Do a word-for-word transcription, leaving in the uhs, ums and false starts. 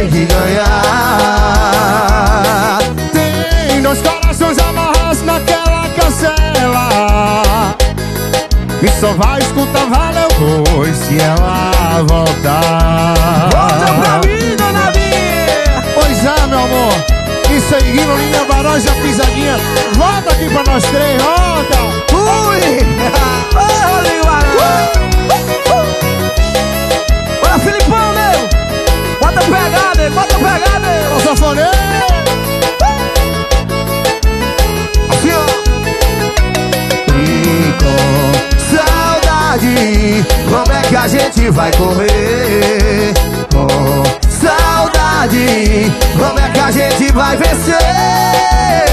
tem que ganhar. Tem dois corações amarrados naquela cancela, e só vai escutar valeu pois se ela voltar. Volta pra mim, dona Bia. Pois é, meu amor. Isso aí, Guilherme, Linha Barões, a pisadinha. Volta aqui pra nós três, volta. Ui! Ô, Rodrigo Barão! Bora, Filipão, nego! Bota pegada, nego! Bota pegada, nego! Ô, sanfoneiro! Assim, ó! E com saudade, como é que a gente vai correr? Com saudade, como é que a gente vai vencer?